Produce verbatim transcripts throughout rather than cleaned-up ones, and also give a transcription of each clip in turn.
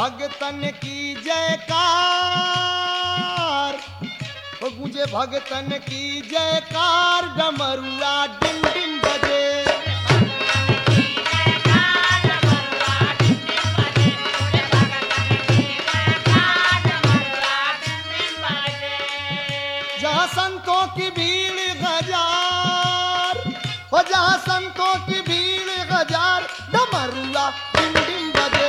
भगतन की जयकार, ओ गूंजे भगतन की जयकार, डमरुआ डिम डिम बजे। जहाँ संतों की भीड़ हजार, हो जहाँ संतों की भीड़ हजार, डमरुआ डिम डिम बजे।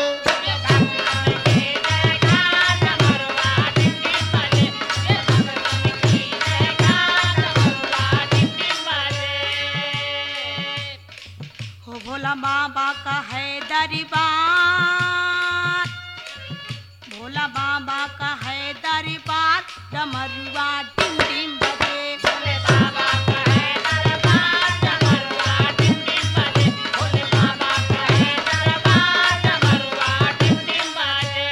हो भोला बाबा का है दरबार, भोला बाबा का है दरबार, डमरुआ डिम डिम बजे। भोले बाबा का है दरबार, डमरुआ डिम डिम बजे। भोले बाबा का है दरबार, डमरुआ डिम डिम बजे।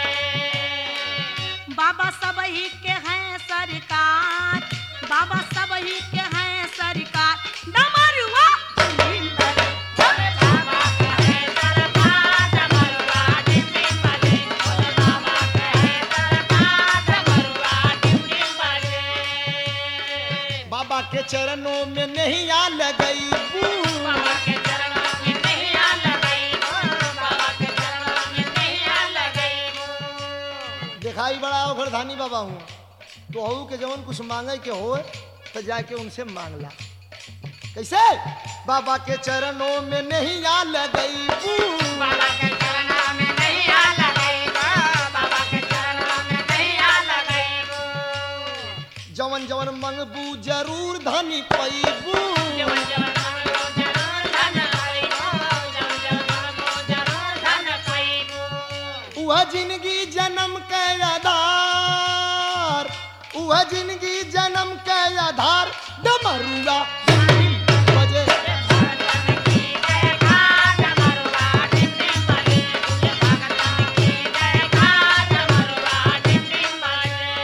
बाबा सब ही के हैं सरकार, बाबा सब ही के हैं सरकार, डमरुआ डिम डिम बजे। भोले बाबा का है दरबार, डमरुआ डिम डिम बजे। भोले बाबा का है दरबार, डमरुआ डिम डिम बजे। बाबा के चरणों में नहीं आ लगई बू, बाबा के चरणों में नहीं आ लगई बू, बाबा के चरणों में नहीं आ लगई बू। दिखाई बड़ा घरधानी बाबा हूँ, तो हूँ के जवन कुछ मांगे के हो तो जाके उनसे मांगला। कैसे? बाबा के चरणों में नहीं आ लगई बू, बाबा के चरणों में नहीं आ लगई बू, बाबा के चरणों में नहीं आ लगई बू। जवन जवन मंगबू जरूर धनी पैबू, जवन जवन मंगबू जरूर धन पाइबू, जवन जवन मंगबू जरूर धन पाइबू। वह जिंदगी जन्म के आधार, वह जिंदगी जन्म के आधार, डमरुआ डिम डिम बजे। भगतन की जयकार, डमरुआ डिम डिम बजे। भगतन की जयकार, डमरुआ डिम डिम बजे।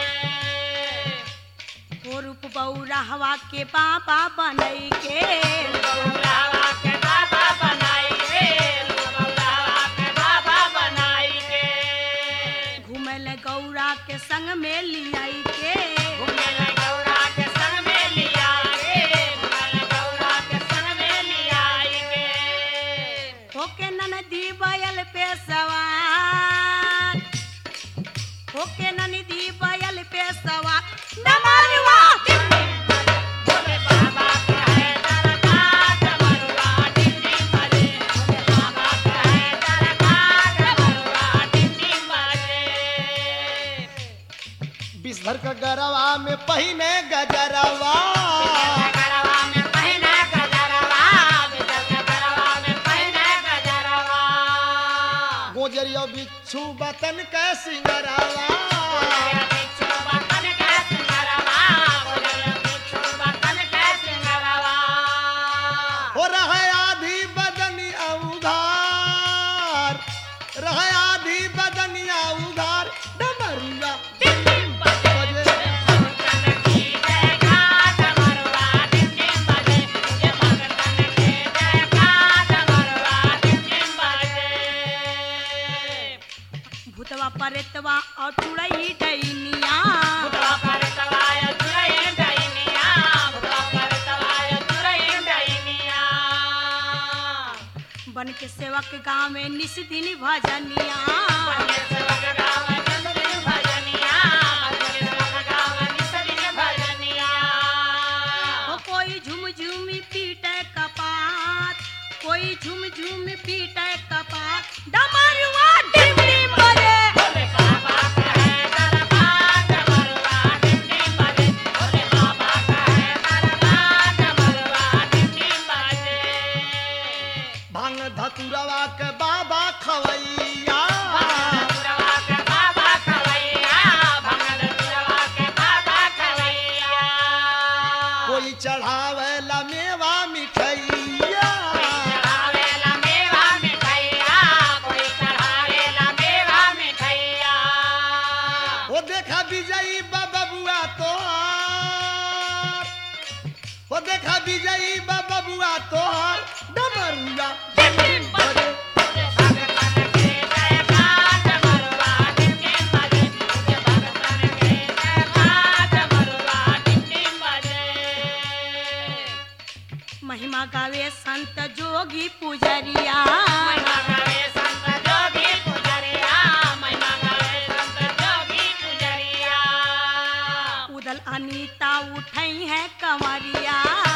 हो रूप बौराहवा के बाबा बनई के, बौराहवा के बाबा बनाई के, बौराहवा के बाबा बनाई के। घूमे ले गौरा के संग में लियाई के, घूमे ले गौरा के संग में लिया के, घूमे ले गौरा के संग में लियाई के। होके ननदी बैल पे सवार, होके ननदी बैल पे सवार, डमरुआ डिम डिम बजे। भोले बाबा का है दरबार, डमरुआ डिम डिम बजे। भोले बाबा का है दरबार, डमरुआ डिम डिम बजे। विषधर का गरवा में पहिने गजरवा, गरवा में पहिने गजरवा, विजय के गरवा में पहिने गजरवा। गोजरिया बिच्छू बतन के सिंगरवा, बोले बिच्छू बतन के सिंगरवा, बोले बिच्छू बतन के सिंगरवा। हो रहा आधी बदनिया उघार, रहा आधी बदनिया उघार, डमरुआ डिम डिम बजे। भगतन की जयकार, डमरुआ डिम डिम बजे। ये भगतन की जयकार, डमरुआ डिम डिम बजे। भूतवा परेतवा और चुड़ई डैनिया, भूतवा परेतवा और चुड़ई डैनिया, भूतवा परेतवा और चुड़ई डैनिया। बन के सेवक गाँव में निस दिन भजनिया, बन के सेवक गाँव में निस दिन भजनिया, बन के सेवक गाँव में निस दिन भजनिया। हो कोई झुम झुमी पीटे कपाट, कोई झुम झुम पीटे कपाट, डमरुआ डिम डिम बजे। भोले बाबा का है दरबार, डमरुआ डिम डिम बजे। भोले बाबा का है दरबार, डमरुआ डिम डिम बजे। भांग धतुरवा के बाबा खवैया, भगतुरवा के बाबा खवैया, भगतुरवा के बाबा खवैया। कोई चढ़ावेला मेवा मिठैया, कोई चढ़ावेला मेवा मिठैया, कोई चढ़ावेला मेवा मिठैया। वो देखा विजयी बबुआ तोहार, वो देखा विजयी बबुआ तोहार, डमरुआ डिम डिम बजे। भगतन की जयकार, जोगी पुजरिया उदल अनीता उठई है कंवरिया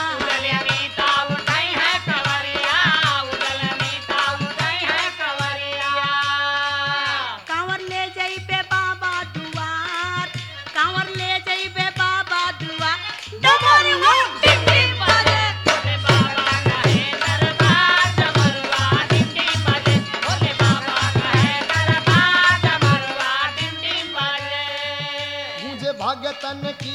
कांवर ले जइबे बाबा दुआर कांवर ले जइबे बाबा दुआर डमरुआ टिम टिम बाजे मुझे भगतन की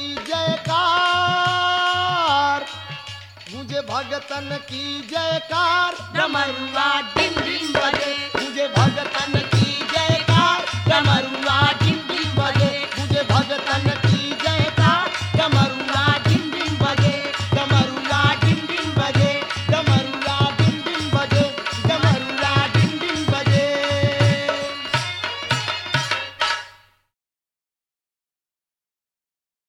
जयकार मुझे भगतन की जयकार डमरुआ डिम डिम बजे मुझे भगतन की